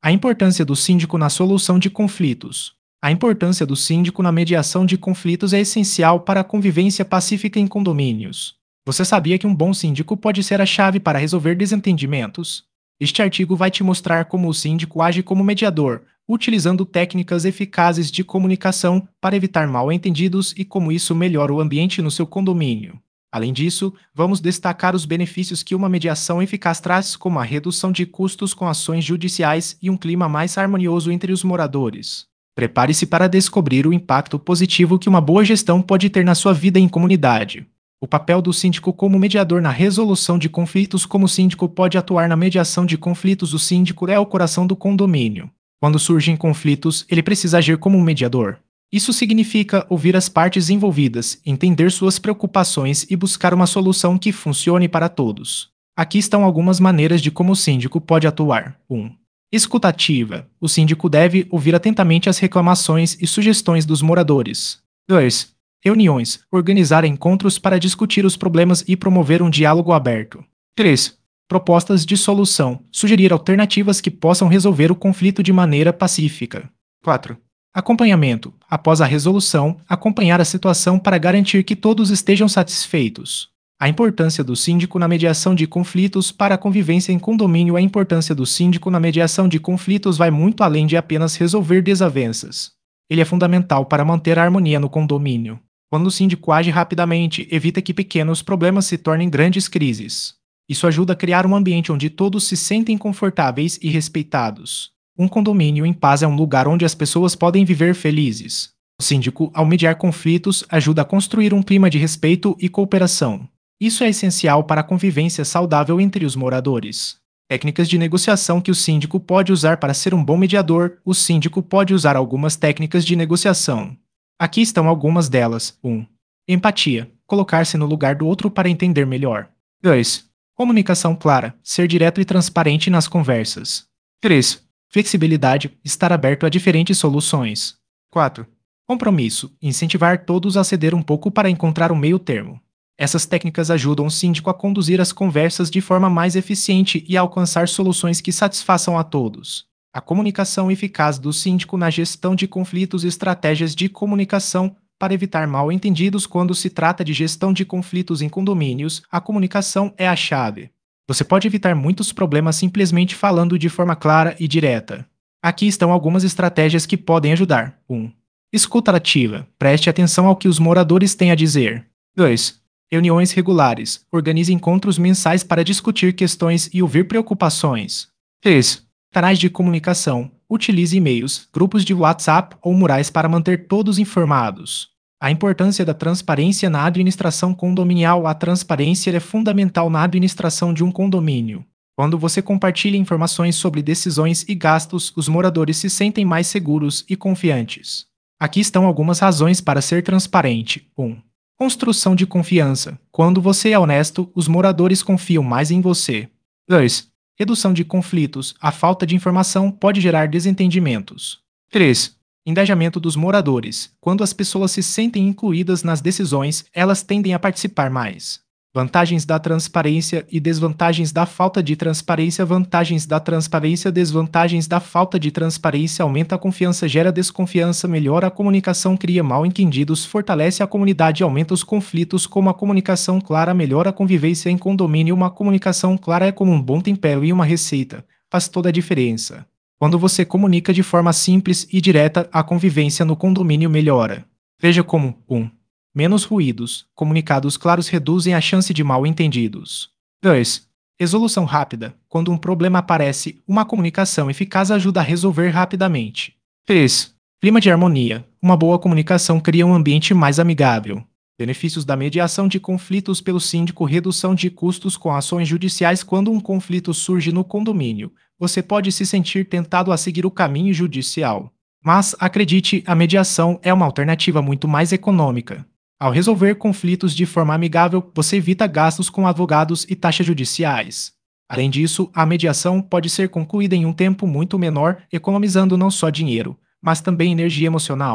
A importância do síndico na solução de conflitos. A importância do síndico na mediação de conflitos é essencial para a convivência pacífica em condomínios. Você sabia que um bom síndico pode ser a chave para resolver desentendimentos? Este artigo vai te mostrar como o síndico age como mediador, utilizando técnicas eficazes de comunicação para evitar mal-entendidos e como isso melhora o ambiente no seu condomínio. Além disso, vamos destacar os benefícios que uma mediação eficaz traz, como a redução de custos com ações judiciais e um clima mais harmonioso entre os moradores. Prepare-se para descobrir o impacto positivo que uma boa gestão pode ter na sua vida em comunidade. O papel do síndico como mediador na resolução de conflitos. Como o síndico pode atuar na mediação de conflitos? O síndico é o coração do condomínio. Quando surgem conflitos, ele precisa agir como um mediador. Isso significa ouvir as partes envolvidas, entender suas preocupações e buscar uma solução que funcione para todos. Aqui estão algumas maneiras de como o síndico pode atuar. 1. Escuta ativa. O síndico deve ouvir atentamente as reclamações e sugestões dos moradores. 2. Reuniões. Organizar encontros para discutir os problemas e promover um diálogo aberto. 3. Propostas de solução. Sugerir alternativas que possam resolver o conflito de maneira pacífica. 4. Acompanhamento. Após a resolução, acompanhar a situação para garantir que todos estejam satisfeitos. A importância do síndico na mediação de conflitos para a convivência em condomínio. A importância do síndico na mediação de conflitos vai muito além de apenas resolver desavenças. Ele é fundamental para manter a harmonia no condomínio. Quando o síndico age rapidamente, evita que pequenos problemas se tornem grandes crises. Isso ajuda a criar um ambiente onde todos se sentem confortáveis e respeitados. Um condomínio em paz é um lugar onde as pessoas podem viver felizes. O síndico, ao mediar conflitos, ajuda a construir um clima de respeito e cooperação. Isso é essencial para a convivência saudável entre os moradores. Técnicas de negociação que o síndico pode usar para ser um bom mediador. O síndico pode usar algumas técnicas de negociação. Aqui estão algumas delas. 1. Empatia. Colocar-se no lugar do outro para entender melhor. 2. Comunicação clara. Ser direto e transparente nas conversas. 3. Flexibilidade. Estar aberto a diferentes soluções. 4. Compromisso. Incentivar todos a ceder um pouco para encontrar um meio termo. Essas técnicas ajudam o síndico a conduzir as conversas de forma mais eficiente e a alcançar soluções que satisfaçam a todos. A comunicação eficaz do síndico na gestão de conflitos. Estratégias de comunicação para evitar mal-entendidos. Quando se trata de gestão de conflitos em condomínios, a comunicação é a chave. Você pode evitar muitos problemas simplesmente falando de forma clara e direta. Aqui estão algumas estratégias que podem ajudar. 1. Escuta ativa. Preste atenção ao que os moradores têm a dizer. 2. Reuniões regulares. Organize encontros mensais para discutir questões e ouvir preocupações. 3. Canais de comunicação. Utilize e-mails, grupos de WhatsApp ou murais para manter todos informados. A importância da transparência na administração condominial. A transparência é fundamental na administração de um condomínio. Quando você compartilha informações sobre decisões e gastos, os moradores se sentem mais seguros e confiantes. Aqui estão algumas razões para ser transparente. 1. Construção de confiança. Quando você é honesto, os moradores confiam mais em você. 2. Redução de conflitos. A falta de informação pode gerar desentendimentos. 3. Engajamento dos moradores. Quando as pessoas se sentem incluídas nas decisões, elas tendem a participar mais. Vantagens da transparência e desvantagens da falta de transparência. Vantagens da transparência. Desvantagens da falta de transparência. Aumenta a confiança, gera desconfiança, melhora a comunicação, cria mal-entendidos, fortalece a comunidade, aumenta os conflitos. Como a comunicação clara melhora a convivência em condomínio. Uma comunicação clara é como um bom tempero e uma receita. Faz toda a diferença. Quando você comunica de forma simples e direta, a convivência no condomínio melhora. Veja como 1. Menos ruídos. Comunicados claros reduzem a chance de mal-entendidos. 2. Resolução rápida. Quando um problema aparece, uma comunicação eficaz ajuda a resolver rapidamente. 3. Clima de harmonia. Uma boa comunicação cria um ambiente mais amigável. Benefícios da mediação de conflitos pelo síndico. Redução de custos com ações judiciais. Quando um conflito surge no condomínio, você pode se sentir tentado a seguir o caminho judicial. Mas, acredite, a mediação é uma alternativa muito mais econômica. Ao resolver conflitos de forma amigável, você evita gastos com advogados e taxas judiciais. Além disso, a mediação pode ser concluída em um tempo muito menor, economizando não só dinheiro, mas também energia emocional.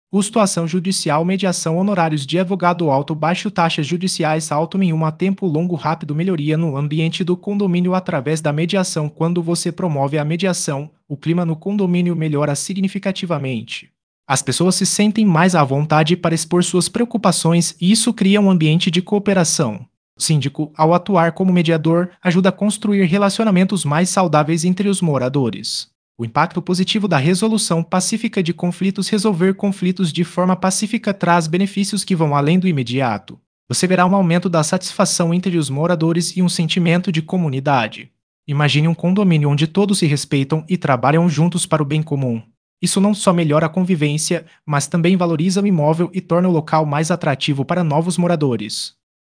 Custo ação judicial, mediação, honorários de advogado alto, baixo, taxas judiciais alto, nenhuma, tempo longo, rápido, melhoria no ambiente do condomínio através da mediação. Quando você promove a mediação, o clima no condomínio melhora significativamente. As pessoas se sentem mais à vontade para expor suas preocupações e isso cria um ambiente de cooperação. O síndico, ao atuar como mediador, ajuda a construir relacionamentos mais saudáveis entre os moradores. O impacto positivo da resolução pacífica de conflitos. Resolver conflitos de forma pacífica traz benefícios que vão além do imediato. Você verá um aumento da satisfação entre os moradores e um sentimento de comunidade. Imagine um condomínio onde todos se respeitam e trabalham juntos para o bem comum. Isso não só melhora a convivência, mas também valoriza o imóvel e torna o local mais atrativo para novos moradores.